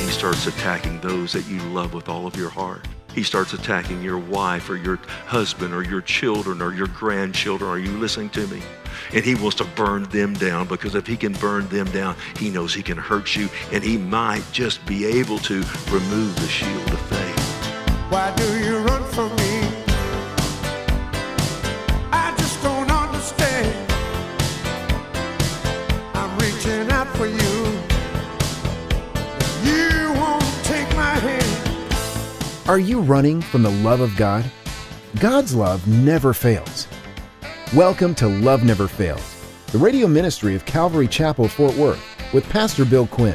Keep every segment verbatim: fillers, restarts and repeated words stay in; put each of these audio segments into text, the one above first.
he starts attacking those that you love with all of your heart. He starts attacking your wife or your husband or your children or your grandchildren. Are you listening to me? And he wants to burn them down, because if he can burn them down, he knows he can hurt you, and he might just be able to remove the shield of faith. Why do you run from me? I just don't understand. I'm reaching out for you. You won't take my hand. Are you running from the love of God? God's love never fails. Welcome to Love Never Fails, the radio ministry of Calvary Chapel, Fort Worth, with Pastor Bill Quinn.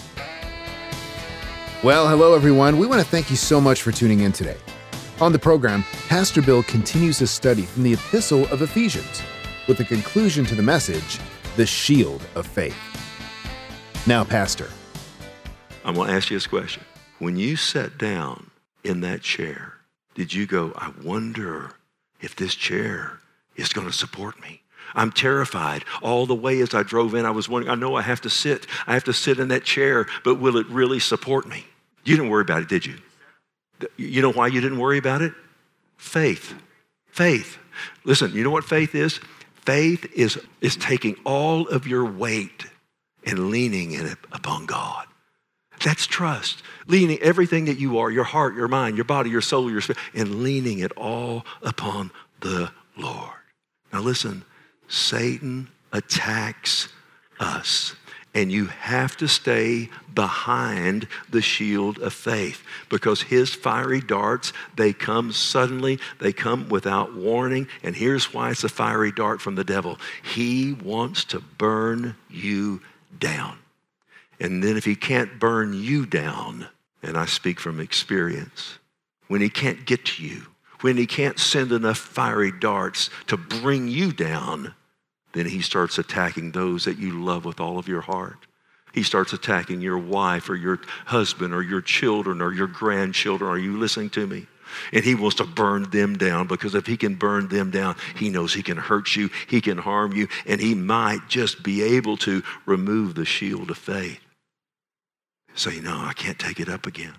Well, hello everyone. We want to thank you so much for tuning in today. On the program, Pastor Bill continues a study from the Epistle of Ephesians, with the conclusion to the message, The Shield of Faith. Now, Pastor. I'm going to ask you this question. When you sat down in that chair, did you go, I wonder if this chair is going to support me? I'm terrified. All the way as I drove in, I was wondering, I know I have to sit. I have to sit in that chair, but will it really support me? You didn't worry about it, did you? You know why you didn't worry about it? Faith. Faith. Listen, you know what faith is? Faith is, is taking all of your weight and leaning in it upon God. That's trust. Leaning everything that you are, your heart, your mind, your body, your soul, your spirit, and leaning it all upon the Lord. Now listen, Satan attacks us, and you have to stay behind the shield of faith, because his fiery darts, they come suddenly, they come without warning, and here's why it's a fiery dart from the devil. He wants to burn you down. And then if he can't burn you down, and I speak from experience, when he can't get to you, when he can't send enough fiery darts to bring you down, then he starts attacking those that you love with all of your heart. He starts attacking your wife or your husband or your children or your grandchildren. Are you listening to me? And he wants to burn them down, because if he can burn them down, he knows he can hurt you, he can harm you, and he might just be able to remove the shield of faith. Say, no, I can't take it up again.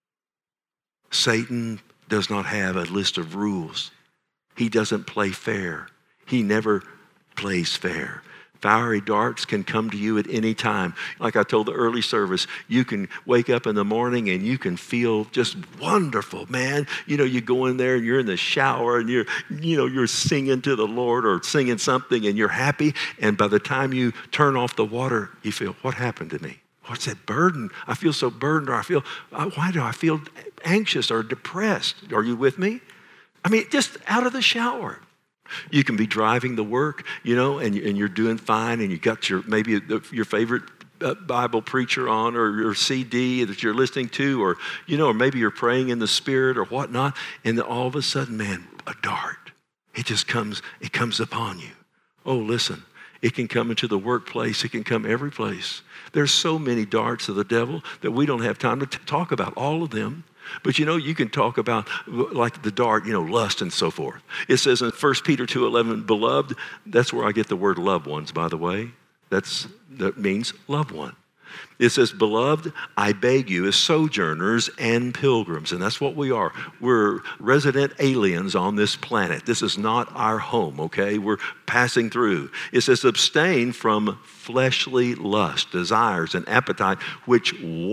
Satan does not have a list of rules. He doesn't play fair. He never plays fair. Fiery darts can come to you at any time. Like I told the early service, you can wake up in the morning and you can feel just wonderful, man. You know, you go in there and you're in the shower and you're, you know, you're singing to the Lord or singing something and you're happy. And by the time you turn off the water, you feel, what happened to me? What's that burden? I feel so burdened, or I feel, why do I feel anxious or depressed? Are you with me? I mean, just out of the shower. You can be driving to work, you know, and, and you're doing fine, and you got your, maybe your favorite Bible preacher on, or your C D that you're listening to, or, you know, or maybe you're praying in the Spirit or whatnot, and then all of a sudden, man, a dart. It just comes, it comes upon you. Oh, listen, it can come into the workplace. It can come every place. There's so many darts of the devil that we don't have time to t- talk about all of them. But you know, you can talk about like the dart, you know, lust and so forth. It says in First Peter two eleven, beloved, that's where I get the word loved ones, by the way. That's, that means loved one. It says, beloved, I beg you as sojourners and pilgrims. And that's what we are. We're resident aliens on this planet. This is not our home, okay? We're passing through. It says, abstain from fleshly lust, desires, and appetite, which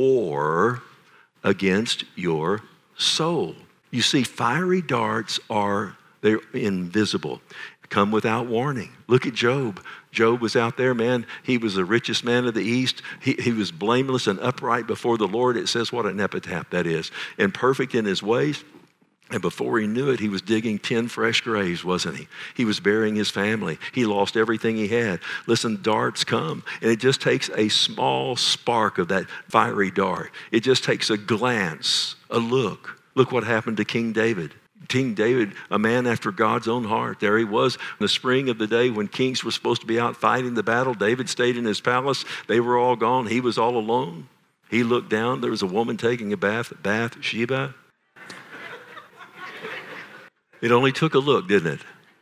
war against your soul. You see, fiery darts are, they're invisible, come without warning. Look at Job. Job was out there, man. He was the richest man of the East. He, he was blameless and upright before the Lord. It says what an epitaph that is. And perfect in his ways. And before he knew it, he was digging ten fresh graves, wasn't he? He was burying his family. He lost everything he had. Listen, darts come, and it just takes a small spark of that fiery dart. It just takes a glance, a look. Look what happened to King David. King David, a man after God's own heart. There he was in the spring of the day when kings were supposed to be out fighting the battle. David stayed in his palace. They were all gone. He was all alone. He looked down. There was a woman taking a bath at Bathsheba. It only took a look, didn't it?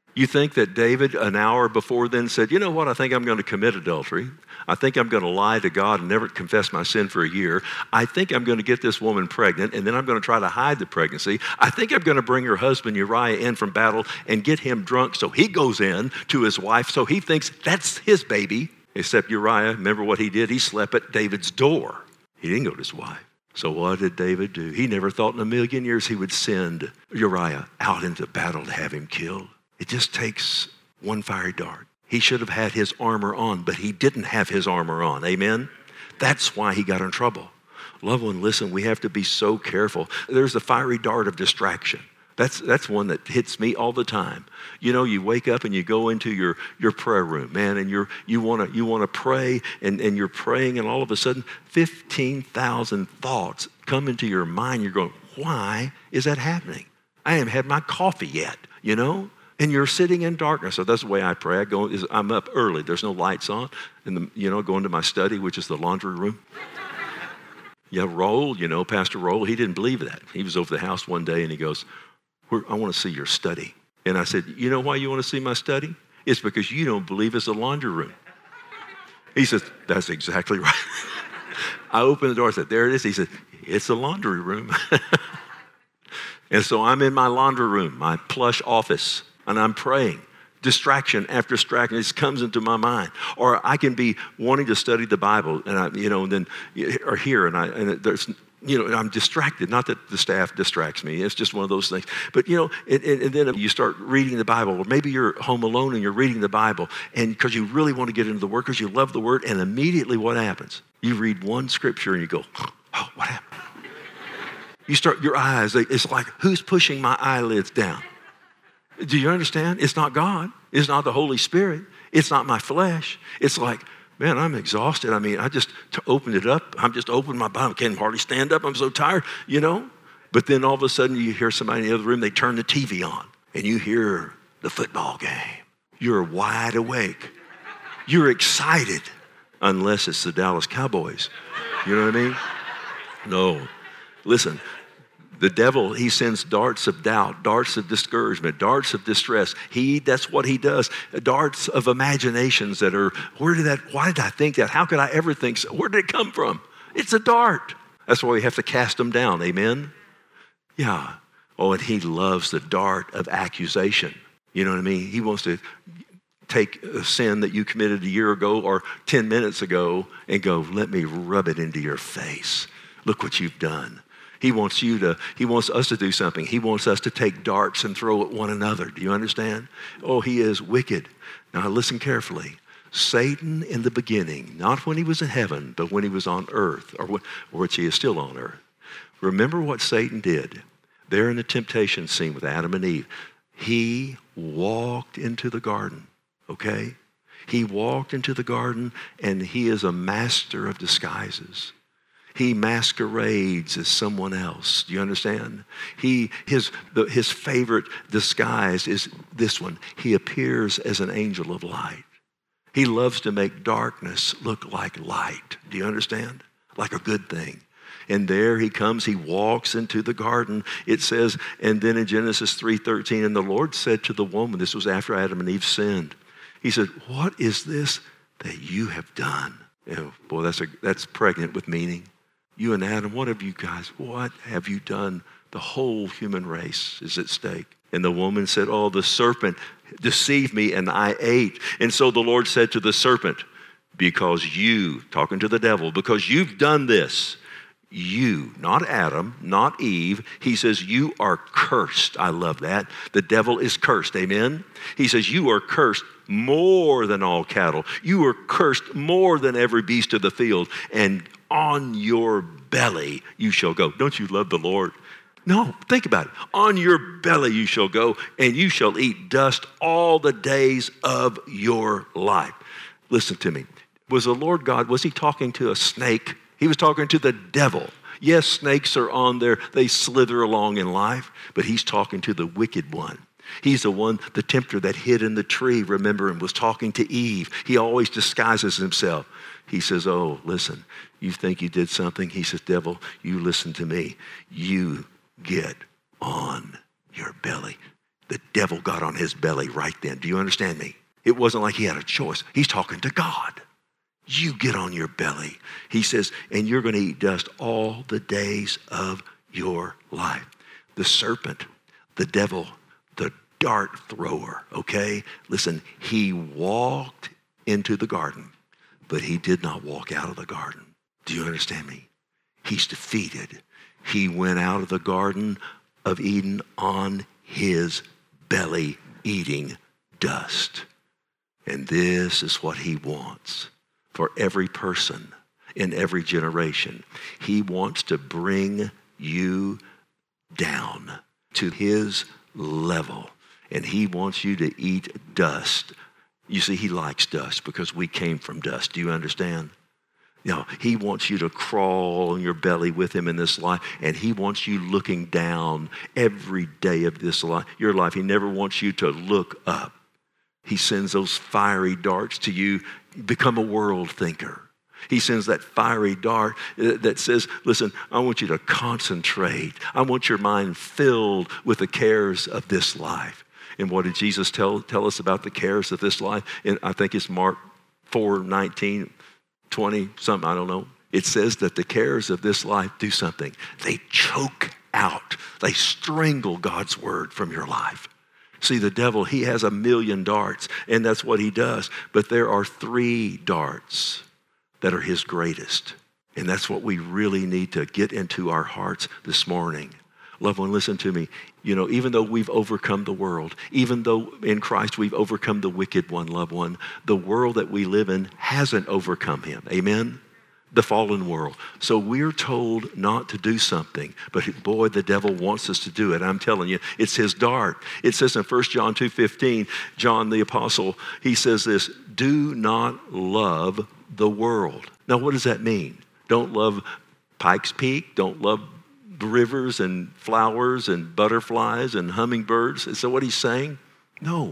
You think that David, an hour before then, said, you know what, I think I'm going to commit adultery. I think I'm going to lie to God and never confess my sin for a year. I think I'm going to get this woman pregnant, and then I'm going to try to hide the pregnancy. I think I'm going to bring her husband Uriah in from battle and get him drunk so he goes in to his wife so he thinks that's his baby. Except Uriah, remember what he did? He slept at David's door. He didn't go to his wife. So what did David do? He never thought in a million years he would send Uriah out into battle to have him killed. It just takes one fiery dart. He should have had his armor on, but he didn't have his armor on. Amen? That's why he got in trouble. Loved one, listen, we have to be so careful. There's the fiery dart of distraction. That's that's one that hits me all the time. You know, you wake up and you go into your, your prayer room, man, and you're you want to you want to pray, and, and you're praying, and all of a sudden, fifteen thousand thoughts come into your mind. You're going, why is that happening? I haven't had my coffee yet, you know? And you're sitting in darkness. So that's the way I pray. I go, I'm up early. There's no lights on. And, the, you know, go into my study, which is the laundry room. Yeah, Roll, you know, Pastor Roll, he didn't believe that. He was over the house one day and he goes, I want to see your study. And I said, you know why you want to see my study? It's because you don't believe it's a laundry room. He says, that's exactly right. I opened the door and said, there it is. He said, it's a laundry room. And so I'm in my laundry room, my plush office, and I'm praying. Distraction after distraction just comes into my mind. Or I can be wanting to study the Bible, and I, you know, and then or here, and I, and there's, you know, I'm distracted. Not that the staff distracts me. It's just one of those things. But you know, and, and then you start reading the Bible, or maybe you're home alone and you're reading the Bible, and because you really want to get into the Word, because you love the Word, and immediately what happens? You read one scripture and you go, oh, what happened? You start your eyes. It's like, who's pushing my eyelids down? Do you understand? It's not God. It's not the Holy Spirit. It's not my flesh. It's like, man, I'm exhausted. I mean, I just t- opened it up. I'm just opening my Bible. I can't hardly stand up. I'm so tired, you know? But then all of a sudden you hear somebody in the other room, they turn the T V on, and you hear the football game. You're wide awake. You're excited, unless it's the Dallas Cowboys. You know what I mean? No. Listen. The devil, he sends darts of doubt, darts of discouragement, darts of distress. He, that's what he does. Darts of imaginations that are, where did that, why did I think that? How could I ever think so? Where did it come from? It's a dart. That's why we have to cast them down. Amen? Yeah. Oh, and he loves the dart of accusation. You know what I mean? He wants to take a sin that you committed a year ago or ten minutes ago and go, let me rub it into your face. Look what you've done. He wants you to, he wants us to do something. He wants us to take darts and throw at one another. Do you understand? Oh, he is wicked. Now listen carefully. Satan in the beginning, not when he was in heaven, but when he was on earth, or, when, or which he is still on earth. Remember what Satan did there in the temptation scene with Adam and Eve. He walked into the garden, okay? He walked into the garden, and he is a master of disguises. He masquerades as someone else. Do you understand? He, his, the, his favorite disguise is this one. He appears as an angel of light. He loves to make darkness look like light. Do you understand? Like a good thing. And there he comes, he walks into the garden. It says, and then in Genesis three thirteen, and the Lord said to the woman, this was after Adam and Eve sinned. He said, what is this that you have done? You know, boy, that's, a, that's pregnant with meaning. You and Adam, what have you guys, what have you done? The whole human race is at stake. And the woman said, oh, the serpent deceived me and I ate. And so the Lord said to the serpent, because you, talking to the devil, because you've done this, you, not Adam, not Eve, he says, you are cursed. I love that. The devil is cursed, amen? He says, you are cursed more than all cattle. You are cursed more than every beast of the field. And on your belly you shall go. Don't you love the Lord? No, think about it. On your belly you shall go, and you shall eat dust all the days of your life. Listen to me. Was the Lord God, was he talking to a snake? He was talking to the devil. Yes, snakes are on there. They slither along in life, but he's talking to the wicked one. He's the one, the tempter that hid in the tree, remember, and was talking to Eve. He always disguises himself. He says, oh, listen, you think you did something? He says, devil, you listen to me. You get on your belly. The devil got on his belly right then. Do you understand me? It wasn't like he had a choice. He's talking to God. You get on your belly. He says, and you're going to eat dust all the days of your life. The serpent, the devil, the dart thrower, okay? Listen, he walked into the garden, but he did not walk out of the garden. Do you understand me? He's defeated. He went out of the Garden of Eden on his belly, eating dust. And this is what he wants for every person in every generation. He wants to bring you down to his level, and he wants you to eat dust. You see, he likes dust because we came from dust. Do you understand? You know, he wants you to crawl on your belly with him in this life, and he wants you looking down every day of this life, your life. He never wants you to look up. He sends those fiery darts to you. Become a world thinker. He sends that fiery dart that says, listen, I want you to concentrate. I want your mind filled with the cares of this life. And what did Jesus tell, tell us about the cares of this life? And I think it's Mark four nineteen, twenty, something, I don't know. It says that the cares of this life do something. They choke out. They strangle God's word from your life. See, the devil, he has a million darts, and that's what he does. But there are three darts that are his greatest. And that's what we really need to get into our hearts this morning. Loved one, listen to me. You know, even though we've overcome the world, even though in Christ we've overcome the wicked one, loved one, the world that we live in hasn't overcome him. Amen? The fallen world. So we're told not to do something, but boy, the devil wants us to do it. I'm telling you, it's his dart. It says in First John two fifteen, John the apostle, he says this, do not love the world. Now, what does that mean? Don't love Pikes Peak. Don't love rivers and flowers and butterflies and hummingbirds. Is that what he's saying? No.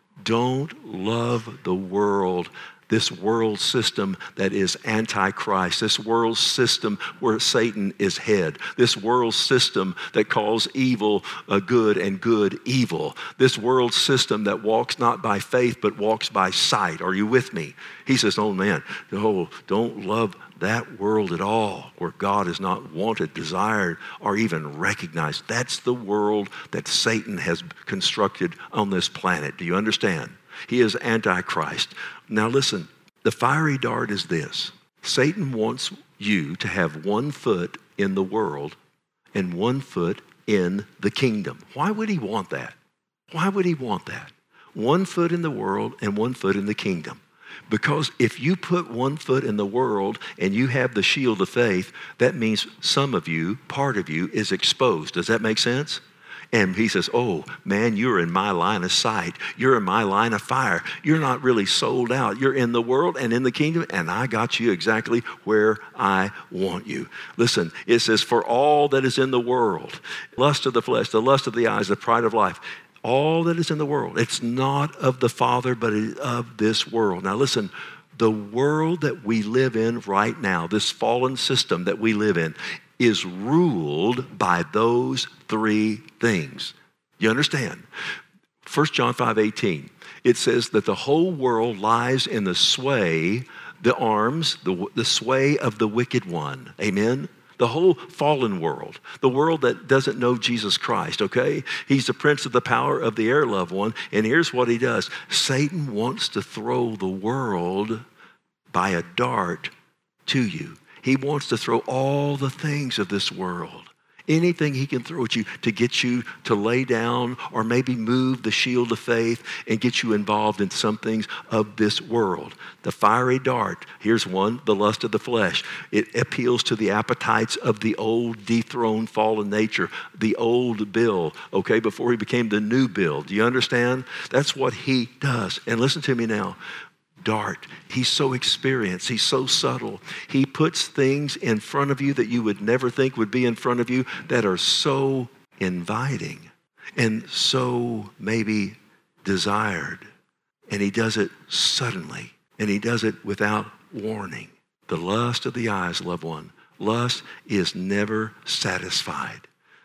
Don't love the world. This world system that is antichrist, this world system where Satan is head, this world system that calls evil uh, good and good evil, this world system that walks not by faith but walks by sight. Are you with me? He says, oh man, no, don't love that world at all, where God is not wanted, desired, or even recognized. That's the world that Satan has constructed on this planet. Do you understand? He is Antichrist. Now listen, the fiery dart is this. Satan wants you to have one foot in the world and one foot in the kingdom. Why would he want that? Why would he want that? One foot in the world and one foot in the kingdom. Because if you put one foot in the world and you have the shield of faith, that means some of you, part of you, is exposed. Does that make sense? And he says, oh, man, you're in my line of sight. You're in my line of fire. You're not really sold out. You're in the world and in the kingdom, and I got you exactly where I want you. Listen, it says, for all that is in the world, lust of the flesh, the lust of the eyes, the pride of life, all that is in the world, it's not of the Father, but it is of this world. Now listen, the world that we live in right now, this fallen system that we live in, is ruled by those three things. You understand? First John five eighteen, it says that the whole world lies in the sway, the arms, the, the sway of the wicked one. Amen? The whole fallen world, the world that doesn't know Jesus Christ, okay? He's the prince of the power of the air, loved one. And here's what he does. Satan wants to throw the world by a dart to you. He wants to throw all the things of this world, anything he can throw at you to get you to lay down or maybe move the shield of faith and get you involved in some things of this world. The fiery dart, here's one, the lust of the flesh. It appeals to the appetites of the old dethroned fallen nature, the old Bill, okay, before he became the new Bill. Do you understand? That's what he does. And listen to me now. Dart. He's so experienced. He's so subtle. He puts things in front of you that you would never think would be in front of you that are so inviting and so maybe desired. And he does it suddenly. And he does it without warning. The lust of the eyes, loved one. Lust is never satisfied.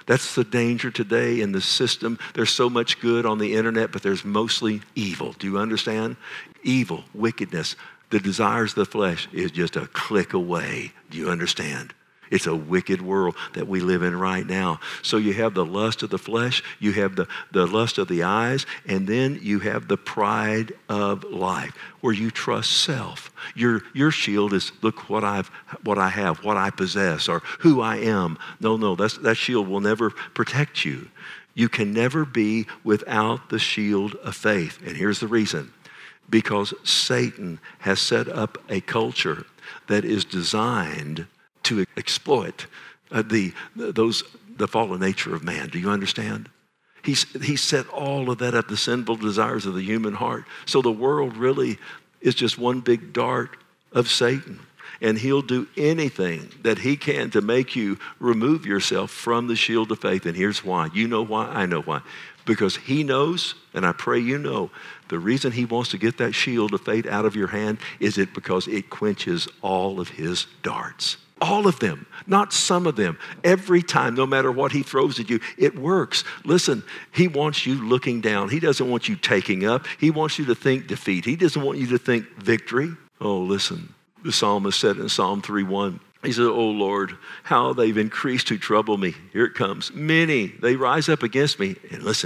That's the danger today in the system. There's so much good on the internet, but there's mostly evil. Do you understand? Evil, wickedness, the desires of the flesh is just a click away. Do you understand? It's a wicked world that we live in right now. So you have the lust of the flesh, you have the, the lust of the eyes, and then you have the pride of life, where you trust self. Your, your shield is, look what I've what I have, what I possess, or who I am. No, no, that's, that shield will never protect you. You can never be without the shield of faith. And here's the reason. Because Satan has set up a culture that is designed to exploit uh, the those the fallen nature of man. Do you understand? He's he set all of that up, the sinful desires of the human heart. So the world really is just one big dart of Satan. And he'll do anything that he can to make you remove yourself from the shield of faith. And here's why. You know why, I know why. Because he knows, and I pray you know, the reason he wants to get that shield of faith out of your hand is it because it quenches all of his darts. All of them, not some of them. Every time, no matter what he throws at you, it works. Listen, he wants you looking down. He doesn't want you taking up. He wants you to think defeat. He doesn't want you to think victory. Oh, listen, the psalmist said in Psalm three one, he said, oh Lord, how they've increased to trouble me. Here it comes. Many, they rise up against me. And listen,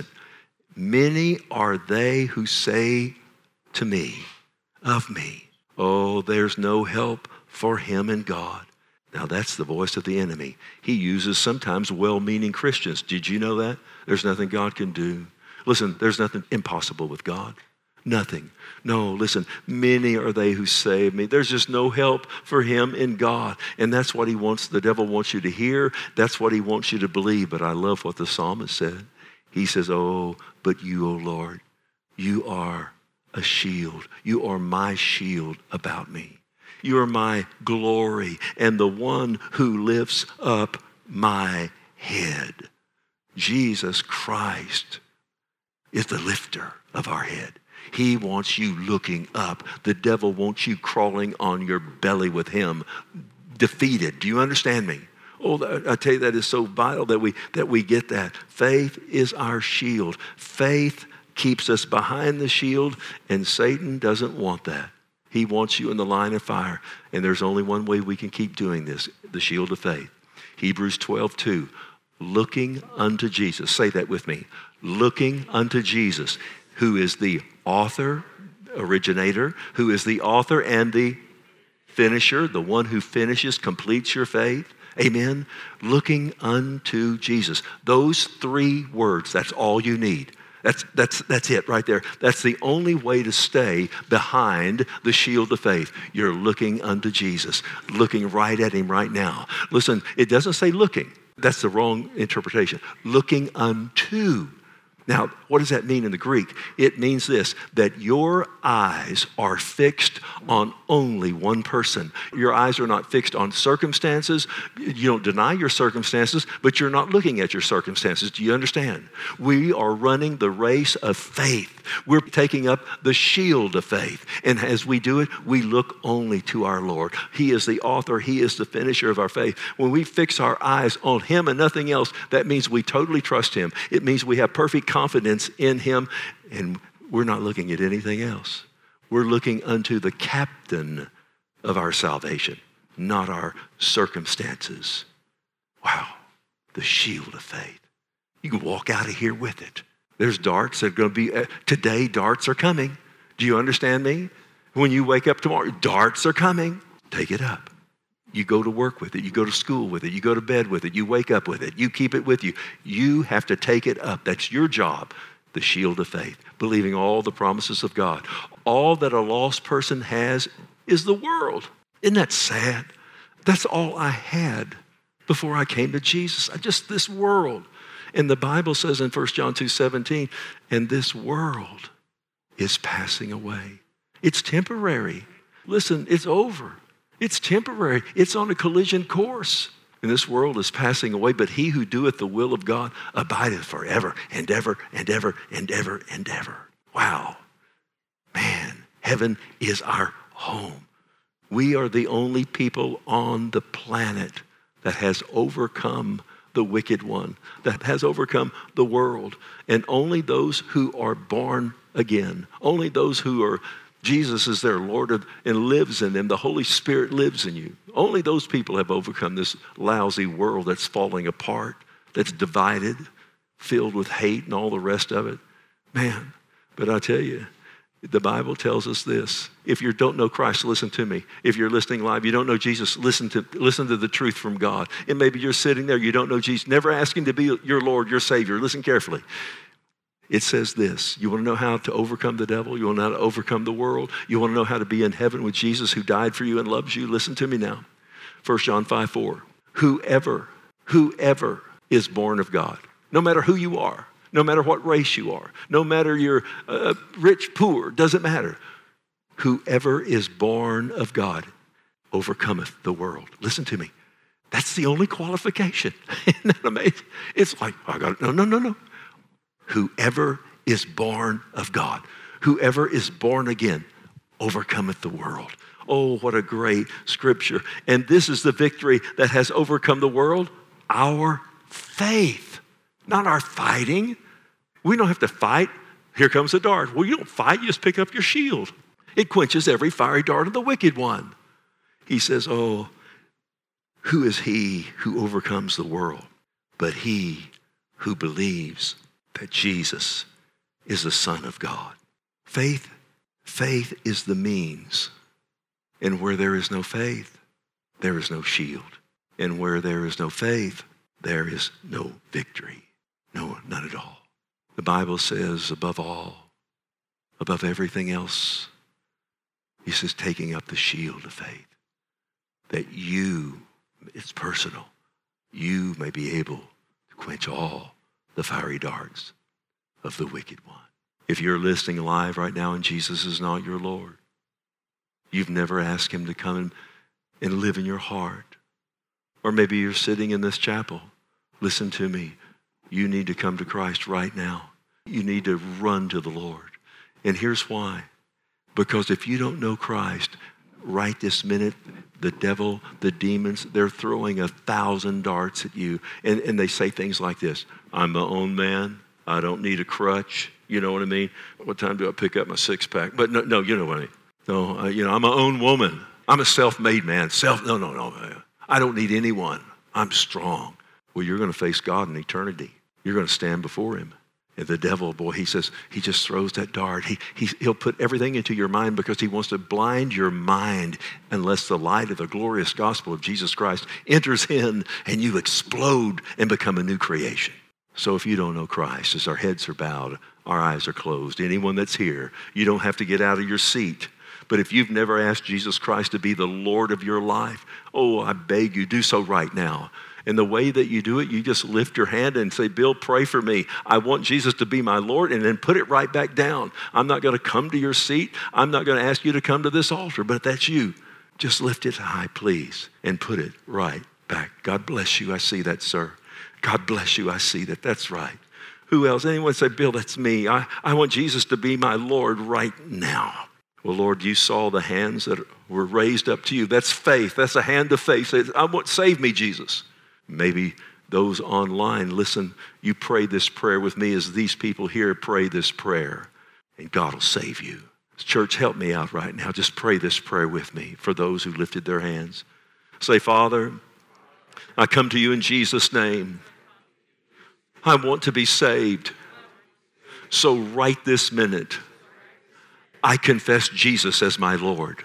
many are they who say to me, of me, oh, there's no help for him in God. Now that's the voice of the enemy. He uses sometimes well-meaning Christians. Did you know that? There's nothing God can do. Listen, there's nothing impossible with God. Nothing. No, listen, many are they who save me. There's just no help for him in God. And that's what he wants, the devil wants you to hear. That's what he wants you to believe. But I love what the psalmist said. He says, oh, but you, O Lord, you are a shield. You are my shield about me. You are my glory and the one who lifts up my head. Jesus Christ is the lifter of our head. He wants you looking up. The devil wants you crawling on your belly with him, defeated. Do you understand me? Oh, I tell you, that is so vital that we that we get that. Faith is our shield. Faith keeps us behind the shield, and Satan doesn't want that. He wants you in the line of fire. And there's only one way we can keep doing this, the shield of faith. Hebrews twelve two, looking unto Jesus. Say that with me. Looking unto Jesus, who is the author, originator, who is the author and the finisher, the one who finishes, completes your faith. Amen. Looking unto Jesus. Those three words, that's all you need. That's, that's, that's it right there. That's the only way to stay behind the shield of faith. You're looking unto Jesus, looking right at him right now. Listen, it doesn't say looking. That's the wrong interpretation. Looking unto. Now, what does that mean in the Greek? It means this, that your eyes are fixed on only one person. Your eyes are not fixed on circumstances. You don't deny your circumstances, but you're not looking at your circumstances. Do you understand? We are running the race of faith. We're taking up the shield of faith. And as we do it, we look only to our Lord. He is the author. He is the finisher of our faith. When we fix our eyes on him and nothing else, that means we totally trust him. It means we have perfect confidence in him, and we're not looking at anything else. We're looking unto the captain of our salvation, not our circumstances. Wow, the shield of faith. You can walk out of here with it. There's darts that are going to be, uh, today darts are coming. Do you understand me? When you wake up tomorrow, darts are coming. Take it up. You go to work with it. You go to school with it. You go to bed with it. You wake up with it. You keep it with you. You have to take it up. That's your job, the shield of faith, believing all the promises of God. All that a lost person has is the world. Isn't that sad? That's all I had before I came to Jesus. I just, this world. And the Bible says in First John two seventeen, and this world is passing away. It's temporary. Listen, it's over. It's temporary. It's on a collision course. And this world is passing away, but he who doeth the will of God abideth forever and ever and ever and ever and ever. Wow. Man, heaven is our home. We are the only people on the planet that has overcome the wicked one, that has overcome the world. And only those who are born again, only those who are, Jesus is their Lord of, and lives in them, the Holy Spirit lives in you. Only those people have overcome this lousy world that's falling apart, that's divided, filled with hate and all the rest of it. Man, but I tell you, the Bible tells us this. If you don't know Christ, listen to me. If you're listening live, you don't know Jesus, listen to listen to the truth from God. And maybe you're sitting there, you don't know Jesus. Never ask him to be your Lord, your Savior. Listen carefully. It says this. You want to know how to overcome the devil? You want to know how to overcome the world? You want to know how to be in heaven with Jesus who died for you and loves you? Listen to me now. First John five four. Whoever, whoever is born of God, no matter who you are, no matter what race you are, no matter you're uh, rich, poor, doesn't matter. Whoever is born of God overcometh the world. Listen to me. That's the only qualification. Isn't that amazing? It's like, I got it. No, no, no, no. Whoever is born of God, whoever is born again, overcometh the world. Oh, what a great scripture. And this is the victory that has overcome the world, our faith. Not our fighting. We don't have to fight. Here comes a dart. Well, you don't fight. You just pick up your shield. It quenches every fiery dart of the wicked one. He says, oh, who is he who overcomes the world? But he who believes that Jesus is the Son of God. Faith, faith is the means. And where there is no faith, there is no shield. And where there is no faith, there is no victory. No, none at all. The Bible says, above all, above everything else, he says, taking up the shield of faith, that you, it's personal, you may be able to quench all the fiery darts of the wicked one. If you're listening live right now and Jesus is not your Lord, you've never asked him to come and, and live in your heart, or maybe you're sitting in this chapel, listen to me. You need to come to Christ right now. You need to run to the Lord. And here's why. Because if you don't know Christ, right this minute, the devil, the demons, they're throwing a thousand darts at you. And, and they say things like this. I'm my own man. I don't need a crutch. You know what I mean? What time do I pick up my six pack? But no, no, you know what I mean. No, uh, you know, I'm my own woman. I'm a self-made man. Self, no, no, no. I don't need anyone. I'm strong. Well, you're going to face God in eternity. You're going to stand before him. And the devil, boy, he says, he just throws that dart. He, he, he'll put everything into your mind because he wants to blind your mind unless the light of the glorious gospel of Jesus Christ enters in and you explode and become a new creation. So if you don't know Christ, as our heads are bowed, our eyes are closed, anyone that's here, you don't have to get out of your seat. But if you've never asked Jesus Christ to be the Lord of your life, oh, I beg you, do so right now. And the way that you do it, you just lift your hand and say, Bill, pray for me. I want Jesus to be my Lord, and then put it right back down. I'm not going to come to your seat. I'm not going to ask you to come to this altar, but if that's you, just lift it high, please, and put it right back. God bless you. I see that, sir. God bless you. I see that. That's right. Who else? Anyone say, Bill, that's me. I, I want Jesus to be my Lord right now. Well, Lord, you saw the hands that were raised up to you. That's faith. That's a hand of faith. Say, I want, save me, Jesus. Maybe those online, listen, you pray this prayer with me as these people here pray this prayer, and God will save you. Church, help me out right now. Just pray this prayer with me for those who lifted their hands. Say, Father, I come to you in Jesus' name. I want to be saved. So right this minute, I confess Jesus as my Lord.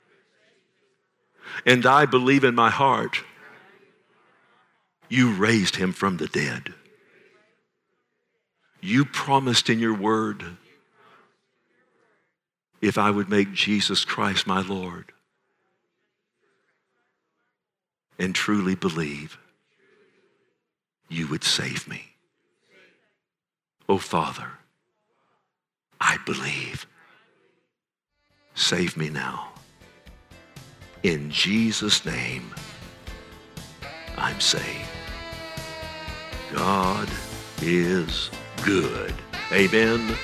And I believe in my heart you raised him from the dead. You promised in your word, if I would make Jesus Christ my Lord and truly believe, you would save me. Oh, Father, I believe. Save me now. In Jesus' name, I'm saved. God is good. Amen.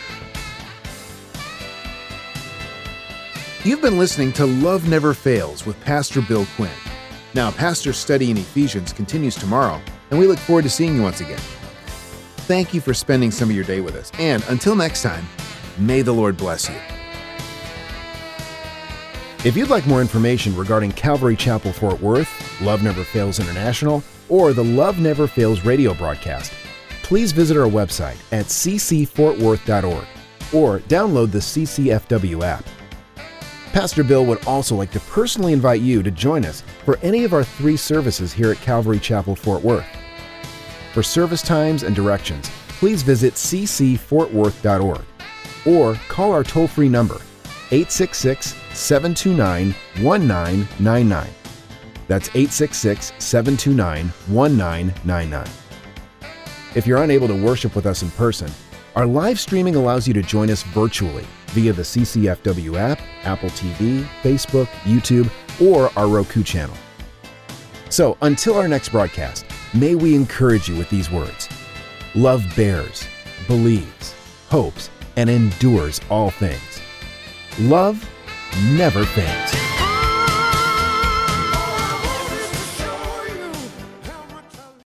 You've been listening to Love Never Fails with Pastor Bill Quinn. Now, Pastor's study in Ephesians continues tomorrow, and we look forward to seeing you once again. Thank you for spending some of your day with us, and until next time, may the Lord bless you. If you'd like more information regarding Calvary Chapel Fort Worth, Love Never Fails International, or the Love Never Fails radio broadcast, please visit our website at c c fort worth dot org or download the C C F W app. Pastor Bill would also like to personally invite you to join us for any of our three services here at Calvary Chapel Fort Worth. For service times and directions, please visit c c fort worth dot org or call our toll-free number eight six six, seven two nine, one nine nine nine. That's eight six six, seven two nine, one nine nine nine. If you're unable to worship with us in person, our live streaming allows you to join us virtually via the C C F W app, Apple T V, Facebook, YouTube, or our Roku channel. So until our next broadcast, may we encourage you with these words. Love bears, believes, hopes, and endures all things. Love never fails.